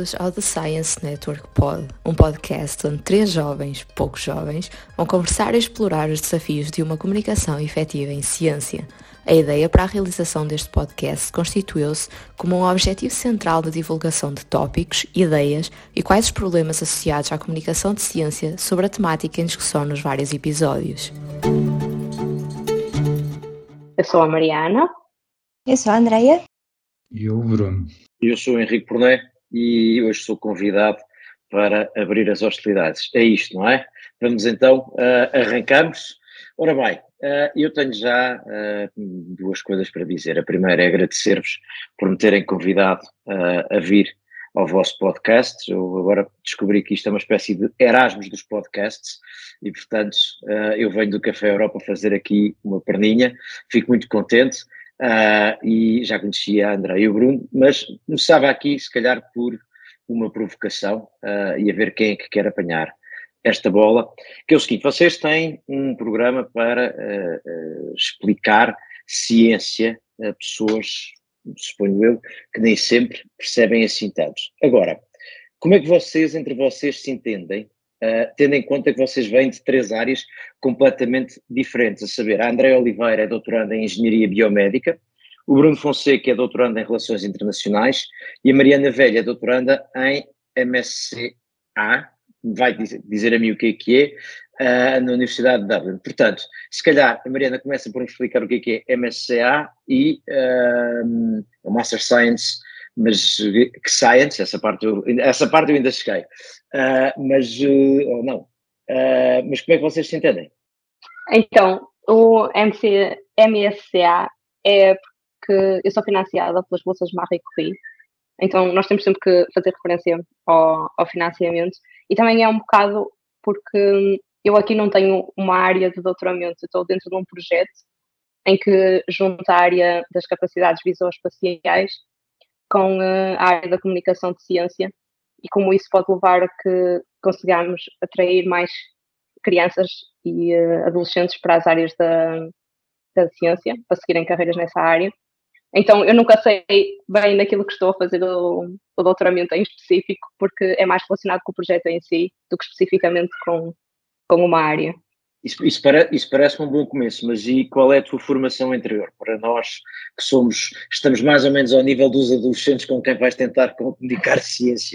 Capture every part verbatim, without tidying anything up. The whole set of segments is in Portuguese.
Bem-vindos ao The Science Network Pod, um podcast onde três jovens, poucos jovens, vão conversar e explorar os desafios de uma comunicação efetiva em ciência. A ideia para a realização deste podcast constituiu-se como um objetivo central de divulgação de tópicos, ideias e quais os problemas associados à comunicação de ciência sobre a temática em discussão nos vários episódios. Eu sou a Mariana. Eu sou a Andreia. E eu, o Bruno. Eu sou o Henrique Porné e hoje sou convidado para abrir as hostilidades. É isto, não é? Vamos então, uh, arrancamos. Ora bem, uh, eu tenho já uh, duas coisas para dizer. A primeira é agradecer-vos por me terem convidado uh, a vir ao vosso podcast. Eu agora descobri que isto é uma espécie de Erasmus dos podcasts e, portanto, uh, eu venho do Café Europa fazer aqui uma perninha. Fico muito contente. Uh, e já conhecia a André e o Bruno, mas começava aqui se calhar por uma provocação uh, e a ver quem é que quer apanhar esta bola, que é o seguinte: vocês têm um programa para uh, uh, explicar ciência a pessoas, suponho eu, que nem sempre percebem assim tantos. Agora, como é que vocês, entre vocês, se entendem? Uh, tendo em conta que vocês vêm de três áreas completamente diferentes, a saber, a Andreia Oliveira é doutoranda em Engenharia Biomédica, o Bruno Fonseca é doutoranda em Relações Internacionais e a Mariana Velha é doutoranda em M S C A, vai dizer, dizer a mim o que é que é, uh, na Universidade de Dublin. Portanto, se calhar a Mariana começa por me explicar o que é que é M S C A e uh, o Master Science, mas que Science, essa parte eu, essa parte eu ainda cheguei. Uh, mas, uh, ou não, uh, mas como é que vocês se entendem? Então, o M S C A é porque eu sou financiada pelas bolsas Marie Curie, então nós temos sempre que fazer referência ao, ao financiamento, e também é um bocado porque eu aqui não tenho uma área de doutoramento, eu estou dentro de um projeto em que junta a área das capacidades visoespaciais com uh, a área da comunicação de ciência, e como isso pode levar a que consigamos atrair mais crianças e uh, adolescentes para as áreas da, da ciência, para seguirem carreiras nessa área. Então eu nunca sei bem daquilo que estou a fazer o, o doutoramento em específico, porque é mais relacionado com o projeto em si do que especificamente com, com uma área. Isso, isso, para, isso parece um bom começo, mas e qual é a tua formação anterior? Para nós que somos, estamos mais ou menos ao nível dos adolescentes com quem vais tentar comunicar ciência.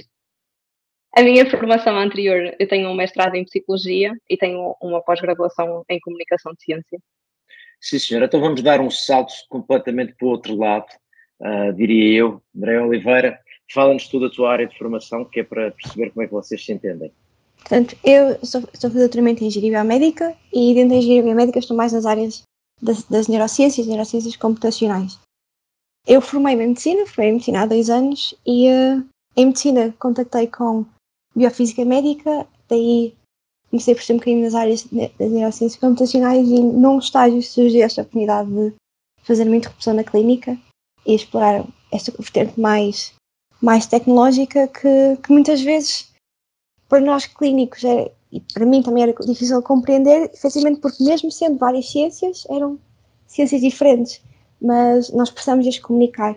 A minha formação anterior, eu tenho um mestrado em Psicologia e tenho uma pós-graduação em Comunicação de Ciência. Sim, senhora. Então vamos dar um salto completamente para o outro lado, uh, diria eu. Andreia Oliveira, fala-nos tu da tua área de formação, que é para perceber como é que vocês se entendem. Portanto, eu sou, sou doutoramento em Engenharia Biomédica e dentro da Engenharia Biomédica estou mais nas áreas das, das neurociências e neurociências computacionais. Eu formei-me em Medicina, formei em Medicina há dois anos e uh, em Medicina contactei com Biofísica Médica, daí comecei por ser um bocadinho nas áreas das neurociências computacionais e num estágio surgiu esta oportunidade de fazer uma interrupção na clínica e explorar esta vertente mais, mais tecnológica que, que muitas vezes para nós clínicos é, e para mim também era difícil de compreender, efetivamente porque mesmo sendo várias ciências, eram ciências diferentes, mas nós precisamos de comunicar.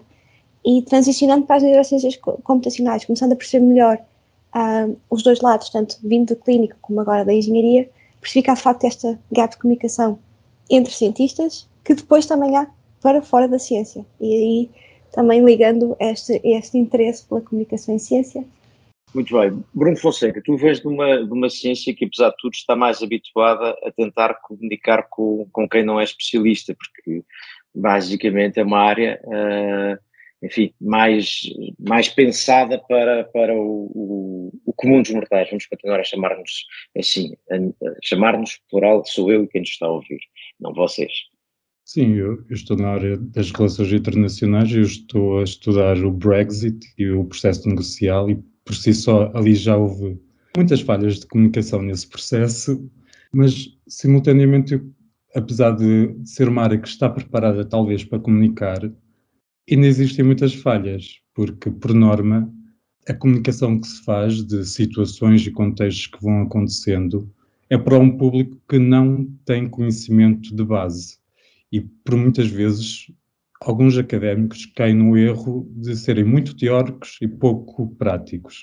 E transicionando para as neurociências computacionais, começando a perceber melhor Uh, os dois lados, tanto vindo do clínico como agora da engenharia, percebi que há de facto esta gap de comunicação entre cientistas, que depois também há para fora da ciência, e aí também ligando este, este interesse pela comunicação em ciência. Muito bem. Bruno Fonseca, tu vens de uma, de uma ciência que, apesar de tudo, está mais habituada a tentar comunicar com, com quem não é especialista, porque basicamente é uma área uh, enfim, mais, mais pensada para, para o, o, o comum dos mortais. Vamos continuar a chamar-nos assim, a, a chamar-nos, plural, sou eu e quem nos está a ouvir, não vocês. Sim, eu, eu estou na área das relações internacionais, eu estou a estudar o Brexit e o processo negocial e por si só ali já houve muitas falhas de comunicação nesse processo, mas simultaneamente, eu, apesar de ser uma área que está preparada talvez para comunicar, ainda existem muitas falhas, porque, por norma, a comunicação que se faz de situações e contextos que vão acontecendo é para um público que não tem conhecimento de base. E, por muitas vezes, alguns académicos caem no erro de serem muito teóricos e pouco práticos.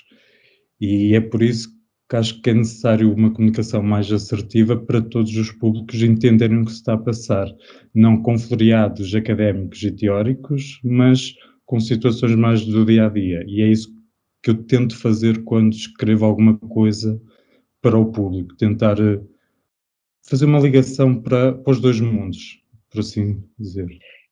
E é por isso que acho que é necessário uma comunicação mais assertiva para todos os públicos entenderem o que se está a passar. Não com floreados académicos e teóricos, mas com situações mais do dia-a-dia. E é isso que eu tento fazer quando escrevo alguma coisa para o público. Tentar fazer uma ligação para, para os dois mundos, por assim dizer.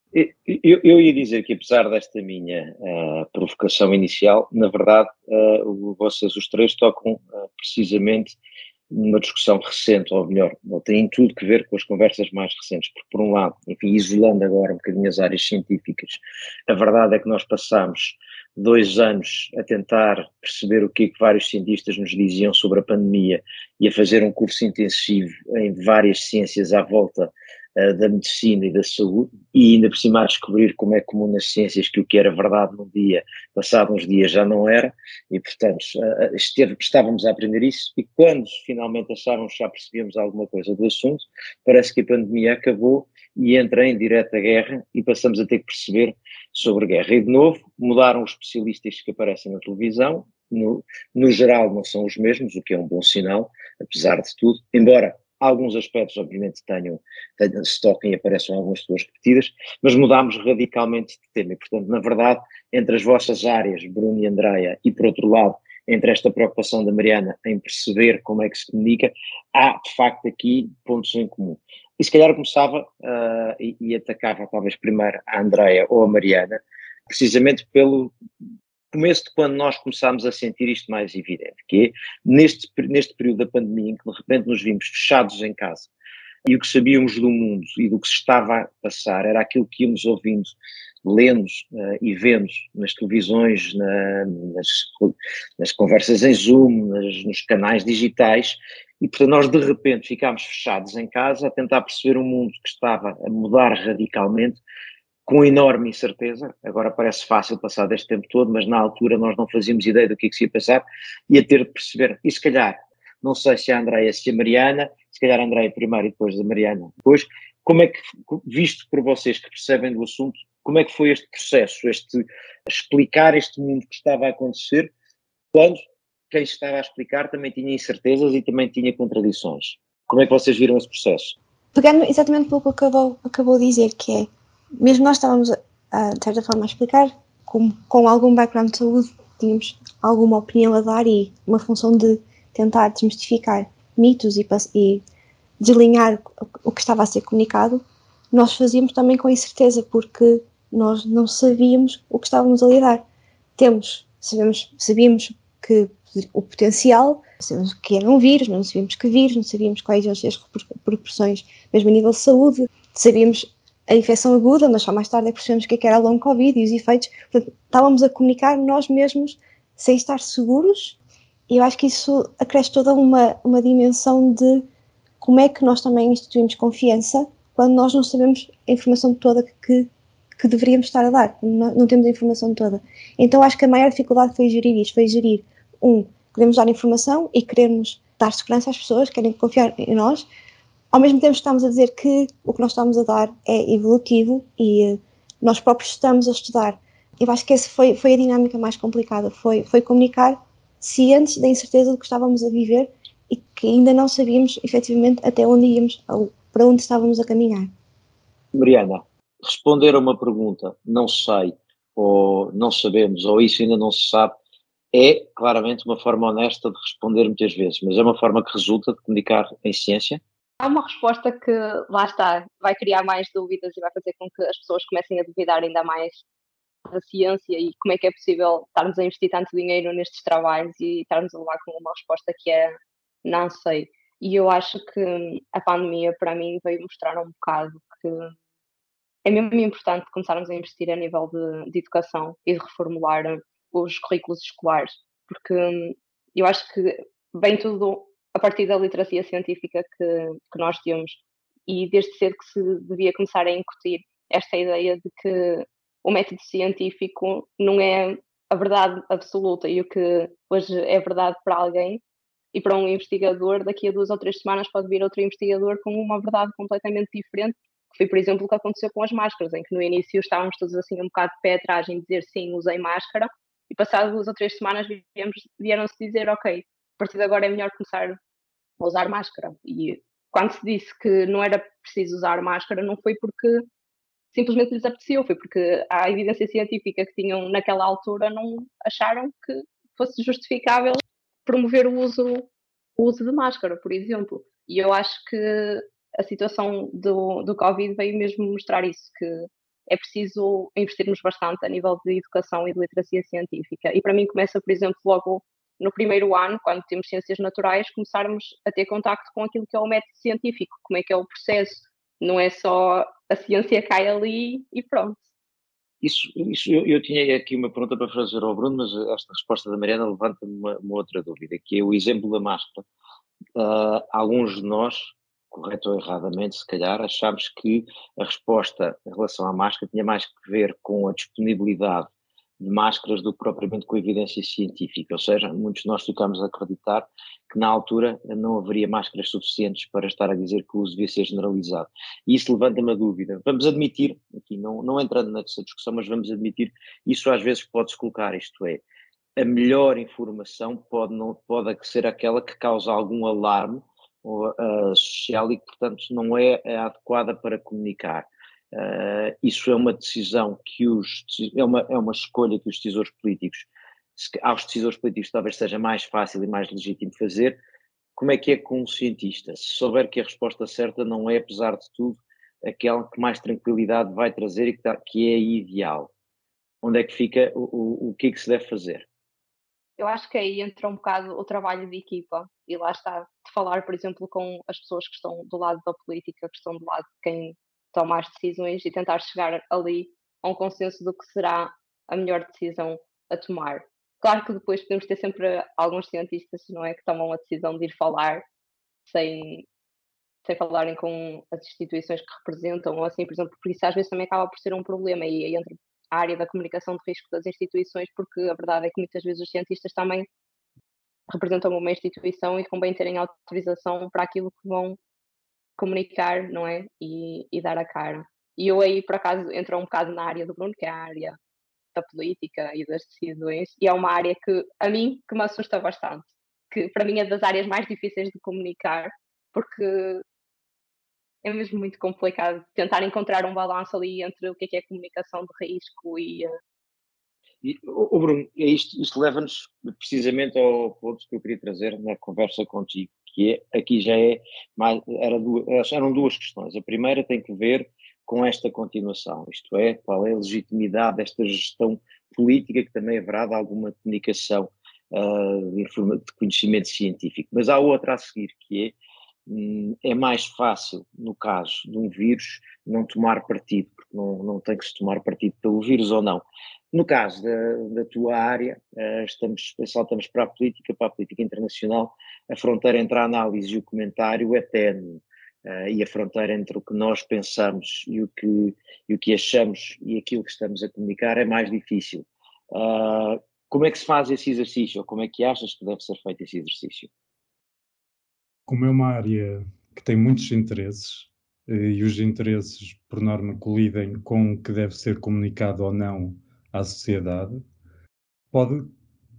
Eu, eu ia dizer que, apesar desta minha uh, provocação inicial, na verdade, uh, vocês os três tocam uh, precisamente numa discussão recente, ou melhor, tem tudo que ver com as conversas mais recentes, porque, por um lado, enfim, isolando agora um bocadinho as áreas científicas, a verdade é que nós passamos dois anos a tentar perceber o que é que vários cientistas nos diziam sobre a pandemia e a fazer um curso intensivo em várias ciências à volta da medicina e da saúde, e ainda por cima a descobrir como é comum nas ciências que o que era verdade num dia, passado uns dias já não era, e portanto esteve, estávamos a aprender isso, e quando finalmente achávamos que já percebíamos alguma coisa do assunto, parece que a pandemia acabou e entra em direta guerra e passamos a ter que perceber sobre guerra. E de novo, mudaram os especialistas que aparecem na televisão, no, no geral não são os mesmos, o que é um bom sinal, apesar de tudo, embora alguns aspectos, obviamente, tenham, tenham, se toquem e apareçam algumas pessoas repetidas, mas mudámos radicalmente de tema. E, portanto, na verdade, entre as vossas áreas, Bruno e Andreia, e, por outro lado, entre esta preocupação da Mariana em perceber como é que se comunica, há, de facto, aqui pontos em comum. E, se calhar, começava uh, e, e atacava, talvez, primeiro a Andreia ou a Mariana, precisamente pelo começo de quando nós começámos a sentir isto mais evidente, que é neste, neste período da pandemia em que de repente nos vimos fechados em casa e o que sabíamos do mundo e do que se estava a passar era aquilo que íamos ouvindo, lendo uh, e vendo nas televisões, na, nas, nas conversas em Zoom, nas, nos canais digitais, e portanto nós de repente ficámos fechados em casa a tentar perceber um mundo que estava a mudar radicalmente, com enorme incerteza. Agora parece fácil passar deste tempo todo, mas na altura nós não fazíamos ideia do que é que se ia passar e a ter de perceber, e se calhar, não sei se a Andreia, se a Mariana, se calhar a Andreia primeiro e depois a Mariana depois, como é que, visto por vocês que percebem do assunto, como é que foi este processo, este explicar este mundo que estava a acontecer, quando quem estava a explicar também tinha incertezas e também tinha contradições? Como é que vocês viram esse processo? Pegando exatamente pelo que acabou, acabou de dizer, que é, mesmo nós estávamos, a, de certa forma, a explicar, com, com algum background de saúde, tínhamos alguma opinião a dar e uma função de tentar desmistificar mitos e, e desalinhar o que estava a ser comunicado, nós fazíamos também com incerteza, porque nós não sabíamos o que estávamos a lidar. Temos, sabemos, sabíamos que o potencial, sabíamos que era um vírus, mas não sabíamos que vírus, não sabíamos quais iam ser as repercussões, mesmo a nível de saúde, sabíamos a infecção aguda, mas só mais tarde é que percebemos o que era long covid e os efeitos. Portanto, estávamos a comunicar nós mesmos sem estar seguros, e eu acho que isso acresce toda uma, uma dimensão de como é que nós também instituímos confiança quando nós não sabemos a informação toda que, que deveríamos estar a dar, não, não temos a informação toda. Então acho que a maior dificuldade foi gerir isto, foi gerir, um, queremos dar informação e queremos dar segurança às pessoas, querem confiar em nós, ao mesmo tempo estamos a dizer que o que nós estamos a dar é evolutivo e uh, nós próprios estamos a estudar. Eu acho que essa foi, foi a dinâmica mais complicada, foi, foi comunicar cientes da incerteza do que estávamos a viver e que ainda não sabíamos efetivamente até onde íamos, ou para onde estávamos a caminhar. Mariana, responder a uma pergunta, não sei, ou não sabemos, ou isso ainda não se sabe, é claramente uma forma honesta de responder muitas vezes, mas é uma forma que resulta de comunicar em ciência? Há uma resposta que, lá está, vai criar mais dúvidas e vai fazer com que as pessoas comecem a duvidar ainda mais da ciência e como é que é possível estarmos a investir tanto dinheiro nestes trabalhos e estarmos a levar com uma resposta que é não sei. E eu acho que a pandemia, para mim, veio mostrar um bocado que é mesmo importante começarmos a investir a nível de, de educação e de reformular os currículos escolares, porque eu acho que vem tudo a partir da literacia científica que, que nós temos, e desde cedo que se devia começar a incutir esta ideia de que o método científico não é a verdade absoluta, e o que hoje é verdade para alguém e para um investigador, daqui a duas ou três semanas pode vir outro investigador com uma verdade completamente diferente, que Foi, por exemplo, o que aconteceu com as máscaras, em que no início estávamos todos assim um bocado de pé atrás em dizer sim, usei máscara, e passado duas ou três semanas vieram-se dizer, ok, a partir de agora é melhor começar a usar máscara. E quando se disse que não era preciso usar máscara, não foi porque simplesmente lhes apeteceu, foi porque a evidência científica que tinham naquela altura não acharam que fosse justificável promover o uso, o uso de máscara, por exemplo. E eu acho que a situação do, do Covid veio mesmo mostrar isso, que é preciso investirmos bastante a nível de educação e de literacia científica. E para mim começa, por exemplo, logo no primeiro ano, quando temos ciências naturais, começarmos a ter contacto com aquilo que é o método científico, como é que é o processo. Não é só a ciência cai ali e pronto. Isso, isso eu, eu tinha aqui uma pergunta para fazer ao Bruno, mas esta resposta da Mariana levanta-me uma, uma outra dúvida, que é o exemplo da máscara. Uh, alguns de nós, correto ou erradamente, se calhar, achámos que a resposta em relação à máscara tinha mais que ver com a disponibilidade de máscaras do que propriamente com a evidência científica, ou seja, muitos de nós ficámos a acreditar que na altura não haveria máscaras suficientes para estar a dizer que o uso devia ser generalizado. E isso levanta-me a dúvida. Vamos admitir, aqui não, não entrando nessa discussão, mas vamos admitir, isso às vezes pode-se colocar, isto é, a melhor informação pode, não, pode ser aquela que causa algum alarme uh, social e que, portanto, não é adequada para comunicar. Uh, isso é uma decisão que os, é uma, é uma escolha que os decisores políticos, se, aos decisores políticos talvez seja mais fácil e mais legítimo fazer. Como é que é com um cientista? Se souber que a resposta certa não é, apesar de tudo, aquela que mais tranquilidade vai trazer e que, tá, que é ideal, onde é que fica, o, o, o que é que se deve fazer? Eu acho que aí entra um bocado o trabalho de equipa e lá está, de falar, por exemplo, com as pessoas que estão do lado da política, que estão do lado de quem toma as decisões e tentar chegar ali a um consenso do que será a melhor decisão a tomar. Claro que depois podemos ter sempre alguns cientistas, não é, que tomam a decisão de ir falar sem, sem falarem com as instituições que representam, ou assim, por exemplo, porque isso às vezes também acaba por ser um problema e aí entra a área da comunicação de risco das instituições, porque a verdade é que muitas vezes os cientistas também representam uma instituição e convém terem autorização para aquilo que vão comunicar, não é? E, e dar a cara. E eu aí, por acaso, entro um bocado na área do Bruno, que é a área da política e das decisões, e é uma área que, a mim, que me assusta bastante, que para mim é das áreas mais difíceis de comunicar, porque é mesmo muito complicado tentar encontrar um balanço ali entre o que é, que é comunicação de risco e... E, oh Bruno, é isto, isto leva-nos precisamente ao ponto que eu queria trazer na conversa contigo, que é, aqui já é, mais, era duas, eram duas questões. A primeira tem que ver com esta continuação, isto é, qual é a legitimidade desta gestão política, que também haverá de alguma comunicação uh, de, de conhecimento científico. Mas há outra a seguir, que é, hum, é mais fácil, no caso de um vírus, não tomar partido, porque não, não tem que se tomar partido pelo vírus ou não. No caso da, da tua área, uh, estamos, saltamos para a política, para a política internacional, a fronteira entre a análise e o comentário é ténue, uh, e a fronteira entre o que nós pensamos e o que, e o que achamos e aquilo que estamos a comunicar é mais difícil. Uh, como é que se faz esse exercício, ou como é que achas que deve ser feito esse exercício? Como é uma área que tem muitos interesses, e os interesses, por norma, colidem com o que deve ser comunicado ou não à sociedade, pode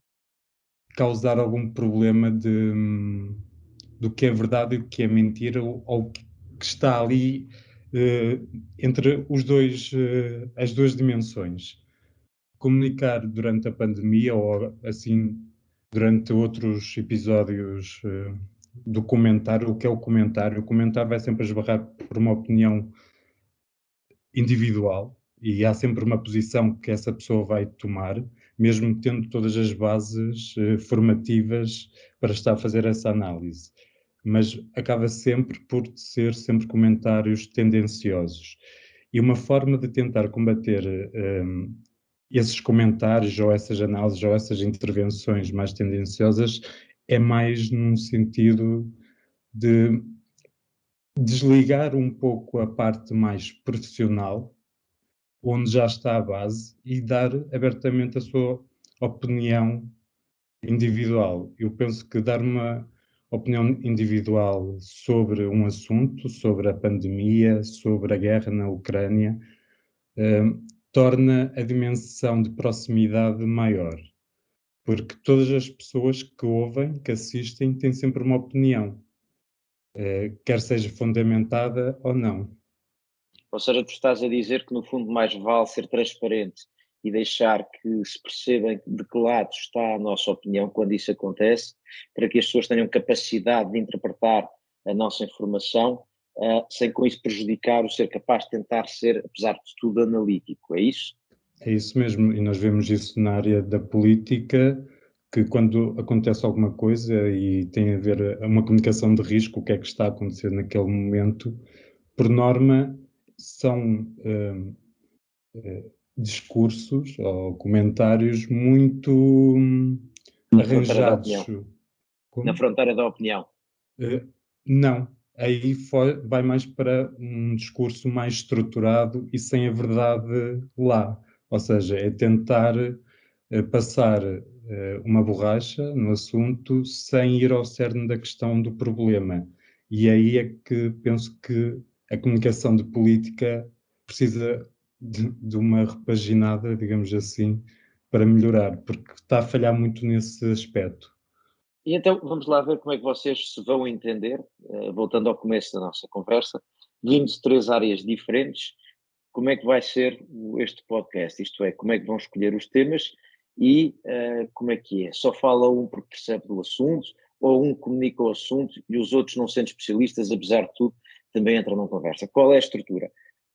causar algum problema de, do que é verdade e o que é mentira, ou, ou que está ali uh, entre os dois, uh, as duas dimensões. Comunicar durante a pandemia ou assim durante outros episódios uh, do comentário, o que é o comentário? O comentário vai sempre esbarrar por uma opinião individual e há sempre uma posição que essa pessoa vai tomar, mesmo tendo todas as bases uh, formativas para estar a fazer essa análise. Mas acaba sempre por ser sempre comentários tendenciosos. E uma forma de tentar combater um, esses comentários ou essas análises ou essas intervenções mais tendenciosas é mais num sentido de desligar um pouco a parte mais profissional, onde já está a base, e dar abertamente a sua opinião individual. Eu penso que dar uma opinião individual sobre um assunto, sobre a pandemia, sobre a guerra na Ucrânia, eh, torna a dimensão de proximidade maior, porque todas as pessoas que ouvem, que assistem, têm sempre uma opinião, eh, quer seja fundamentada ou não. Ou seja, tu estás a dizer que no fundo mais vale ser transparente e deixar que se percebem de que lado está a nossa opinião quando isso acontece, para que as pessoas tenham capacidade de interpretar a nossa informação, uh, sem com isso prejudicar o ser capaz de tentar ser, apesar de tudo, analítico, é isso? É isso mesmo, e nós vemos isso na área da política, que quando acontece alguma coisa e tem a ver uma comunicação de risco, o que é que está a acontecer naquele momento, por norma, são uh, uh, discursos ou comentários muito hum, Na fronteira da arranjados. opinião. Como? Na fronteira da opinião. Uh, não, aí foi, vai mais para um discurso mais estruturado e sem a verdade lá. Ou seja, é tentar uh, passar uh, uma borracha no assunto sem ir ao cerne da questão do problema. E aí é que penso que a comunicação de política precisa de, de uma repaginada, digamos assim, para melhorar, porque está a falhar muito nesse aspecto. E então vamos lá ver como é que vocês se vão entender, uh, voltando ao começo da nossa conversa, vindo de três áreas diferentes, como é que vai ser este podcast? Isto é, como é que vão escolher os temas e uh, como é que é? Só fala um porque percebe do assunto, ou um comunica o assunto e os outros, não sendo especialistas, apesar de tudo, também entram na conversa? Qual é a estrutura?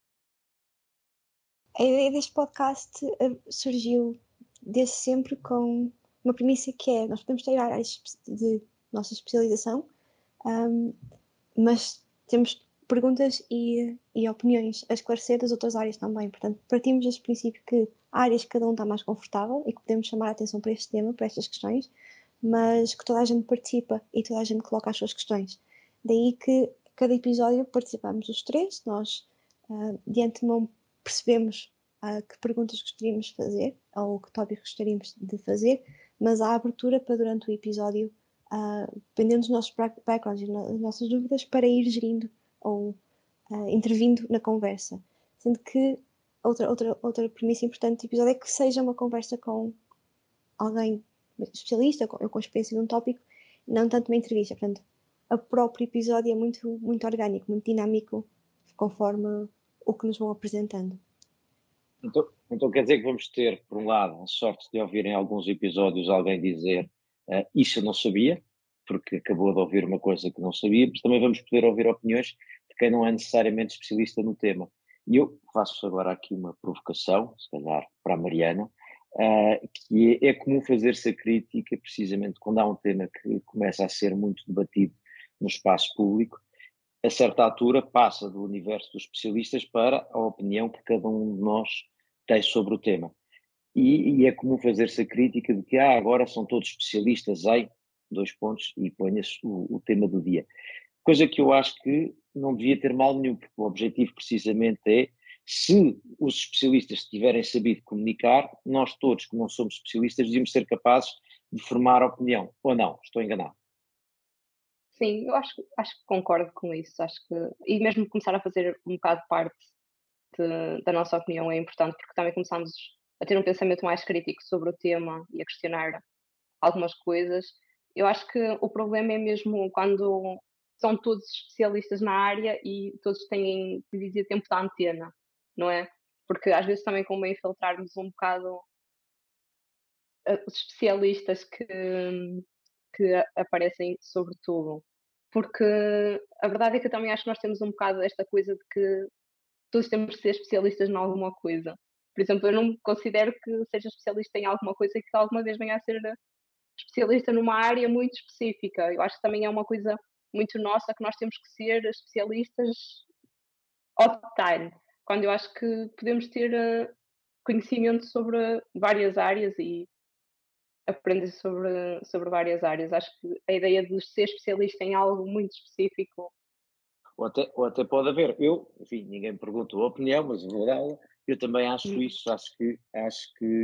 A ideia deste podcast uh, surgiu desde sempre com uma premissa que é, nós podemos ter áreas de nossa especialização, um, mas temos perguntas e, e opiniões a esclarecer das outras áreas também. Portanto, partimos deste princípio que há áreas que cada um está mais confortável e que podemos chamar a atenção para este tema, para estas questões, mas que toda a gente participa e toda a gente coloca as suas questões. Daí que cada episódio participamos os três, nós uh, de antemão percebemos uh, que perguntas gostaríamos de fazer ou que tópicos gostaríamos de fazer, mas há abertura para durante o episódio, uh, dependendo dos nossos backgrounds e das nossas dúvidas, para ir gerindo ou uh, intervindo na conversa. Sendo que outra, outra, outra premissa importante do episódio é que seja uma conversa com alguém especialista, ou com experiência num tópico, não tanto uma entrevista. Portanto, o próprio episódio é muito, muito orgânico, muito dinâmico, conforme o que nos vão apresentando. Então, então quer dizer que vamos ter, por um lado, a sorte de ouvir em alguns episódios alguém dizer uh, isso eu não sabia, porque acabou de ouvir uma coisa que não sabia, mas também vamos poder ouvir opiniões de quem não é necessariamente especialista no tema. E eu faço agora aqui uma provocação, se calhar para a Mariana, uh, que é, é comum fazer-se a crítica precisamente quando há um tema que começa a ser muito debatido no espaço público, a certa altura passa do universo dos especialistas para a opinião que cada um de nós tem sobre o tema. E, e é comum fazer-se a crítica de que ah, agora são todos especialistas em dois pontos e ponha-se o, o tema do dia. Coisa que eu acho que não devia ter mal nenhum, porque o objetivo precisamente é, se os especialistas tiverem sabido comunicar, nós todos que não somos especialistas devíamos ser capazes de formar opinião, ou não, estou enganado. Sim, eu acho, acho que concordo com isso. Acho que, e mesmo começar a fazer um bocado parte de, da nossa opinião é importante, porque também começamos a ter um pensamento mais crítico sobre o tema e a questionar algumas coisas. Eu acho que o problema é mesmo quando são todos especialistas na área e todos têm, que dizer, tempo da antena, não é? Porque às vezes também convém filtrarmos um bocado uh, os especialistas que, que aparecem sobre tudo. Porque a verdade é que eu também acho que nós temos um bocado esta coisa de que todos temos que ser especialistas em alguma coisa. Por exemplo, eu não me considero que seja especialista em alguma coisa e que alguma vez venha a ser especialista numa área muito específica. Eu acho que também é uma coisa muito nossa que nós temos que ser especialistas all the time. Quando eu acho que podemos ter uh, conhecimento sobre várias áreas e aprender sobre, sobre várias áreas. Acho que a ideia de ser especialista em algo muito específico. Ou até, ou até pode haver, eu, enfim, ninguém me perguntou a opinião, mas vou dá-la, eu também acho Hum. isso, acho que, acho que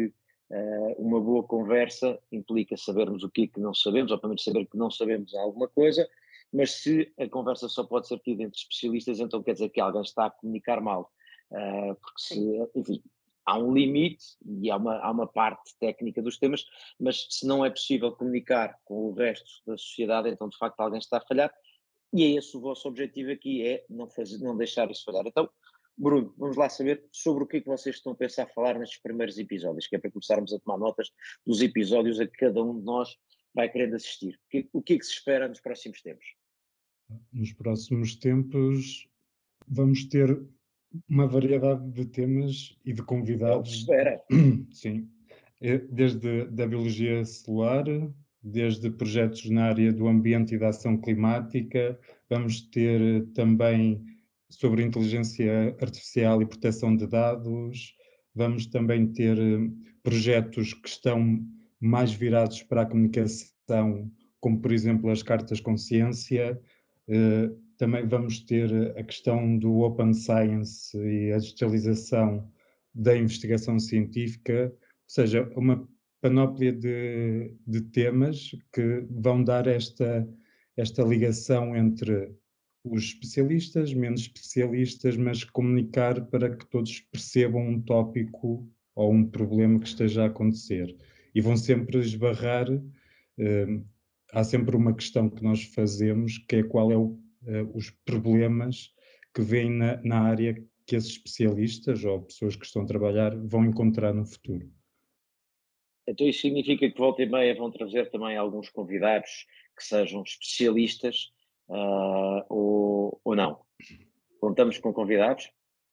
Uh, uma boa conversa implica sabermos o que é que não sabemos, ou pelo menos saber que não sabemos alguma coisa, mas se a conversa só pode ser tida entre especialistas, então quer dizer que alguém está a comunicar mal. Uh, porque se, enfim, há um limite e há uma, há uma parte técnica dos temas, mas se não é possível comunicar com o resto da sociedade, então de facto alguém está a falhar, e é esse o vosso objetivo aqui, é não, fazer, não deixar isso falhar. Então, Bruno, vamos lá saber sobre o que é que vocês estão a pensar falar nestes primeiros episódios, que é para começarmos a tomar notas dos episódios a que cada um de nós vai querendo assistir. O que, o que é que se espera nos próximos tempos? Nos próximos tempos vamos ter uma variedade de temas e de convidados. Espera. Sim, desde da biologia celular, desde projetos na área do ambiente e da ação climática, vamos ter também sobre inteligência artificial e proteção de dados, vamos também ter projetos que estão mais virados para a comunicação, como por exemplo as cartas consciência. Também vamos ter a questão do Open Science e a digitalização da investigação científica, ou seja, uma panóplia de, de temas que vão dar esta, esta ligação entre os especialistas, menos especialistas, mas comunicar para que todos percebam um tópico ou um problema que esteja a acontecer. E vão sempre esbarrar, eh, há sempre uma questão que nós fazemos, que é qual é o, eh, os problemas que vêm na, na área que esses especialistas ou pessoas que estão a trabalhar vão encontrar no futuro. Então isso significa que volta e meia vão trazer também alguns convidados que sejam especialistas uh, ou, ou não? Contamos com convidados?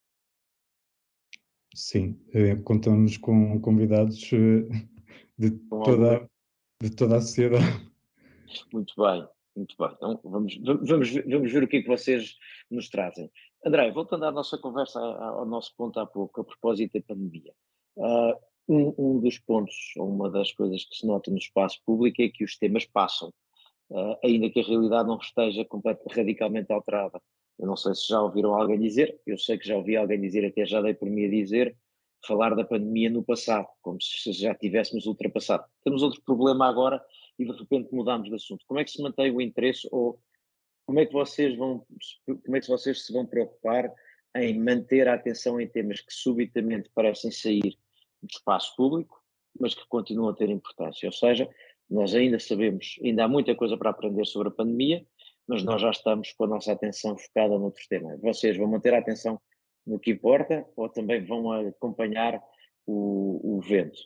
Sim, eh, contamos com convidados eh, de, toda, de toda a sociedade. Muito bem, muito bem. Então vamos, vamos, vamos ver o que é que vocês nos trazem. André, voltando à nossa conversa, ao nosso ponto há pouco, a propósito da pandemia. Uh, um, um dos pontos, ou uma das coisas que se nota no espaço público é que os temas passam, uh, ainda que a realidade não esteja completamente, radicalmente alterada. Eu não sei se já ouviram alguém dizer, eu sei que já ouvi alguém dizer, até já dei por mim a dizer, falar da pandemia no passado, como se já tivéssemos ultrapassado. Temos outro problema agora e de repente mudamos de assunto. Como é que se mantém o interesse ou como é que vocês vão, como é que vocês se vão preocupar em manter a atenção em temas que subitamente parecem sair do espaço público, mas que continuam a ter importância? Ou seja, nós ainda sabemos, ainda há muita coisa para aprender sobre a pandemia, mas nós já estamos com a nossa atenção focada noutros temas. Vocês vão manter a atenção no que importa ou também vão acompanhar o, o vento?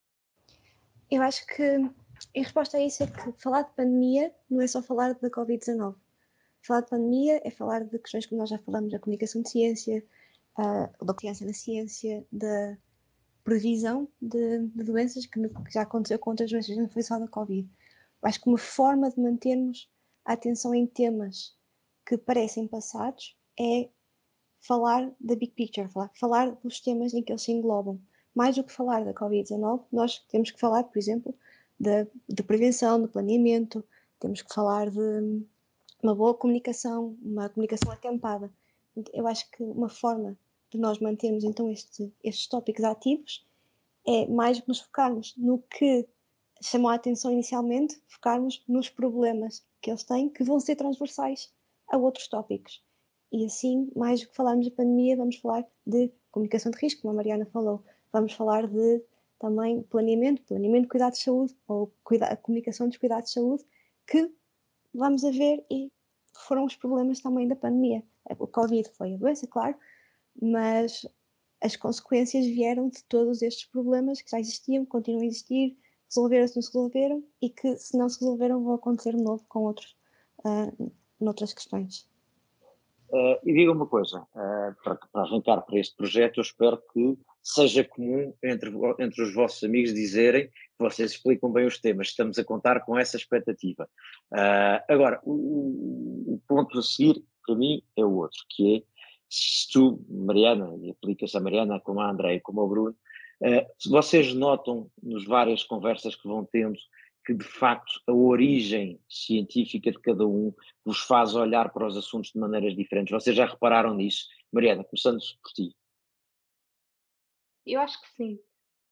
Eu acho que em resposta a isso é que falar de pandemia não é só falar da covid dezanove. Falar de pandemia é falar de questões que nós já falamos, da comunicação de ciência, uh, da ciência na ciência, da previsão de, de doenças que, que já aconteceu com outras doenças, não foi só da Covid. Eu acho que uma forma de mantermos a atenção em temas que parecem passados é falar da big picture, falar, falar dos temas em que eles se englobam. Mais do que falar da covid dezanove, nós temos que falar, por exemplo, de, de prevenção, de planeamento, temos que falar de uma boa comunicação, uma comunicação acampada. Eu acho que uma forma de nós mantermos então este, estes tópicos ativos é mais do que nos focarmos no que chamou a atenção inicialmente, focarmos nos problemas que eles têm, que vão ser transversais a outros tópicos. E assim, mais do que falarmos de pandemia, vamos falar de comunicação de risco, como a Mariana falou. Vamos falar de também planeamento, planeamento de cuidados de saúde, ou cuida- a comunicação dos cuidados de saúde, que vamos a ver e foram os problemas também da pandemia. O Covid foi a doença, claro, mas as consequências vieram de todos estes problemas que já existiam, continuam a existir, resolveram-se, não se resolveram e que, se não se resolveram, vão acontecer de novo com outros, uh, noutras questões. Uh, e diga uma coisa, uh, para, para arrancar para este projeto, eu espero que seja comum entre, entre os vossos amigos dizerem que vocês explicam bem os temas, estamos a contar com essa expectativa. Uh, agora, o, o ponto a seguir, para mim, é o outro, que é, se tu, Mariana, e aplica-se a Mariana, como a André e como ao Bruno, uh, se vocês notam nas várias conversas que vão tendo, que de facto a origem científica de cada um vos faz olhar para os assuntos de maneiras diferentes. Vocês já repararam nisso? Mariana, começando por ti. Eu acho que sim.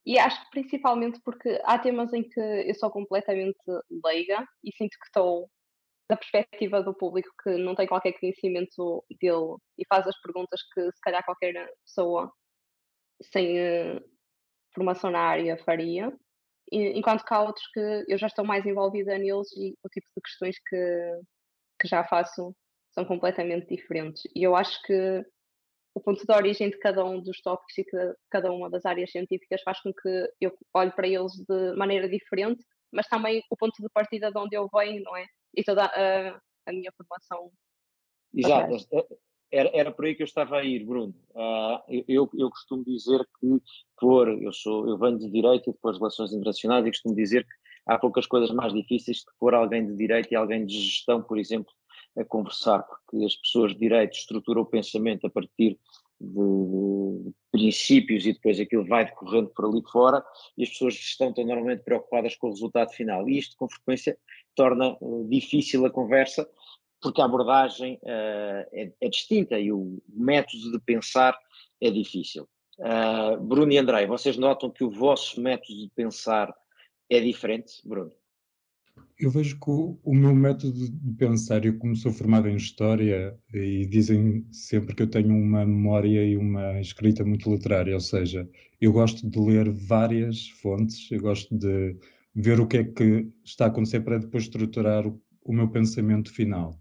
E acho que principalmente porque há temas em que eu sou completamente leiga e sinto que estou da perspectiva do público que não tem qualquer conhecimento dele e faz as perguntas que se calhar qualquer pessoa sem uh, formação na área faria, e, enquanto que há outros que eu já estou mais envolvida neles e o tipo de questões que, que já faço são completamente diferentes. E eu acho que o ponto de origem de cada um dos tópicos e de cada uma das áreas científicas faz com que eu olhe para eles de maneira diferente, mas também o ponto de partida de onde eu venho, não é? E toda a, a minha formação. Exato, era, era por aí que eu estava a ir, Bruno. Uh, eu, eu costumo dizer que, por, eu, sou, eu venho de Direito e depois de Relações Internacionais, e costumo dizer que há poucas coisas mais difíceis que pôr alguém de Direito e alguém de Gestão, por exemplo, a conversar, porque as pessoas de Direito estruturam o pensamento a partir de, de princípios e depois aquilo vai decorrendo por ali fora, e as pessoas de Gestão estão normalmente preocupadas com o resultado final, e isto, com frequência, torna uh, difícil a conversa, porque a abordagem uh, é, é distinta e o método de pensar é difícil. Uh, Bruno e André, vocês notam que o vosso método de pensar é diferente, Bruno? Eu vejo que o, o meu método de pensar, eu como sou formado em História, e dizem sempre que eu tenho uma memória e uma escrita muito literária, ou seja, eu gosto de ler várias fontes, eu gosto de ver o que é que está a acontecer para depois estruturar o, o meu pensamento final.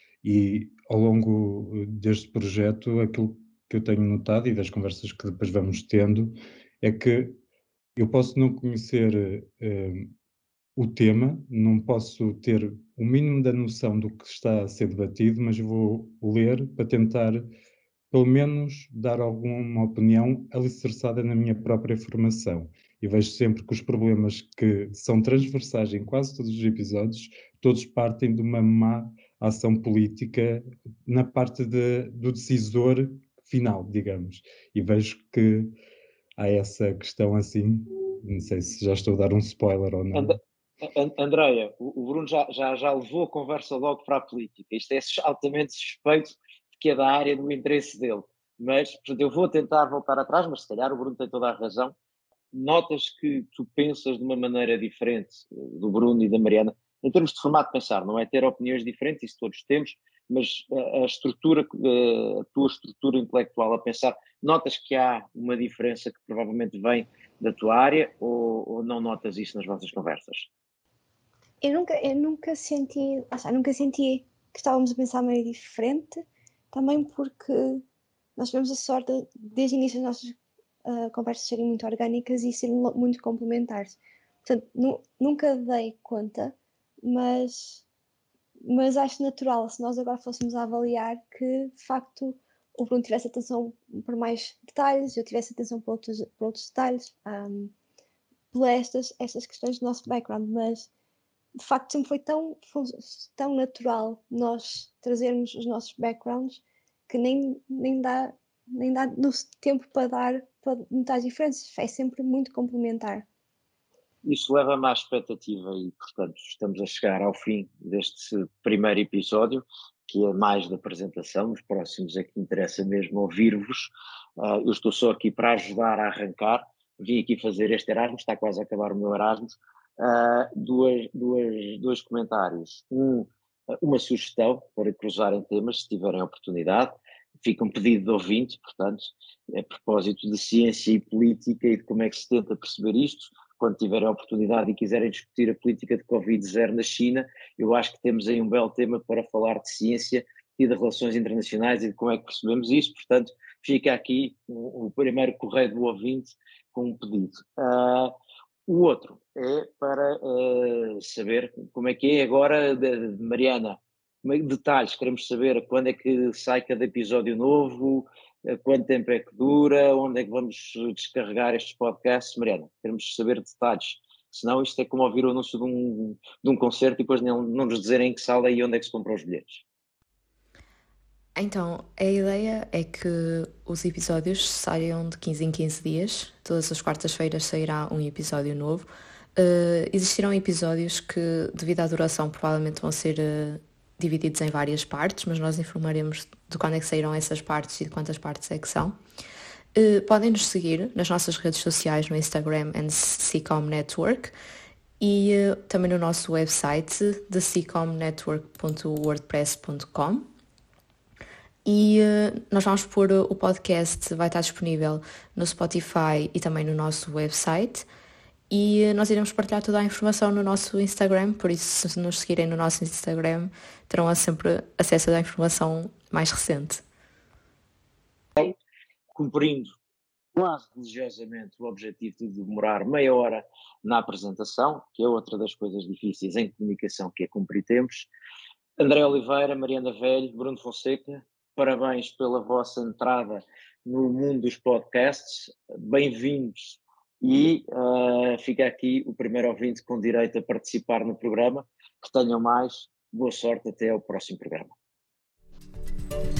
E ao longo deste projeto, aquilo que eu tenho notado e das conversas que depois vamos tendo, é que eu posso não conhecer uh, o tema, não posso ter o mínimo da noção do que está a ser debatido, mas vou ler para tentar, pelo menos, dar alguma opinião alicerçada na minha própria formação. E vejo sempre que os problemas que são transversais em quase todos os episódios, todos partem de uma má ação política na parte de, do decisor final, digamos. E vejo que há essa questão assim, não sei se já estou a dar um spoiler ou não. And, And, Andreia, o, o Bruno já, já, já levou a conversa logo para a política. Isto é altamente suspeito de que é da área do interesse dele. Mas, portanto, eu vou tentar voltar atrás, mas se calhar o Bruno tem toda a razão. Notas que tu pensas de uma maneira diferente do Bruno e da Mariana, em termos de formato de pensar, não é ter opiniões diferentes, isso todos temos, mas a estrutura, a tua estrutura intelectual a pensar, notas que há uma diferença que provavelmente vem da tua área ou, ou não notas isso nas vossas conversas? Eu nunca, eu nunca senti, ah, nunca senti que estávamos a pensar meio diferente, também porque nós tivemos a sorte de, desde o início das nossas uh, conversas serem muito orgânicas e serem muito complementares. Portanto, nu, nunca dei conta, mas, mas acho natural, se nós agora fôssemos a avaliar, que de facto o Bruno tivesse atenção por mais detalhes, eu tivesse atenção por outros, por outros detalhes, um, por estas, estas questões do nosso background, mas de facto sempre foi tão, tão natural nós trazermos os nossos backgrounds que nem, nem dá, nem dá no tempo para dar para notar diferenças, é sempre muito complementar. Isso leva-me à expectativa e, portanto, estamos a chegar ao fim deste primeiro episódio, que é mais da apresentação. Nos próximos é que interessa mesmo ouvir-vos. Uh, eu estou só aqui para ajudar a arrancar. Vim aqui fazer este Erasmus, está quase a acabar o meu Erasmus. Uh, duas, duas, dois comentários. Um, uma sugestão para cruzarem temas, se tiverem oportunidade. Fica um pedido de ouvinte, portanto, a propósito de ciência e política e de como é que se tenta perceber isto. Quando tiverem a oportunidade e quiserem discutir a política de Covid zero na China, eu acho que temos aí um belo tema para falar de ciência e de relações internacionais e de como é que percebemos isso. Portanto, fica aqui o, o primeiro correio do ouvinte com um pedido. Uh, o outro é para uh, saber como é que é agora, de, de Mariana, detalhes, queremos saber quando é que sai cada episódio novo, quanto tempo é que dura, onde é que vamos descarregar estes podcasts. Mariana, queremos saber detalhes, senão isto é como ouvir o anúncio de um, de um concerto e depois não, não nos dizerem em que sala e onde é que se compram os bilhetes. Então, a ideia é que os episódios saiam de quinze em quinze dias, todas as quartas-feiras sairá um episódio novo. Uh, existirão episódios que, devido à duração, provavelmente vão ser uh, divididos em várias partes, mas nós informaremos de quando é que sairão essas partes e de quantas partes é que são. Uh, podem nos seguir nas nossas redes sociais no Instagram and Seacom Network e uh, também no nosso website de seacom network ponto wordpress ponto com. E uh, nós vamos pôr uh, o podcast, vai estar disponível no Spotify e também no nosso website. E uh, nós iremos partilhar toda a informação no nosso Instagram, por isso se nos seguirem no nosso Instagram terão sempre acesso à informação mais recente. Cumprindo quase religiosamente o objetivo de demorar meia hora na apresentação, que é outra das coisas difíceis em comunicação, que é cumprir tempos. André Oliveira, Mariana Velho, Bruno Fonseca, parabéns pela vossa entrada no mundo dos podcasts, bem-vindos, e uh, fica aqui o primeiro ouvinte com direito a participar no programa. Que tenham mais, boa sorte, até ao próximo programa.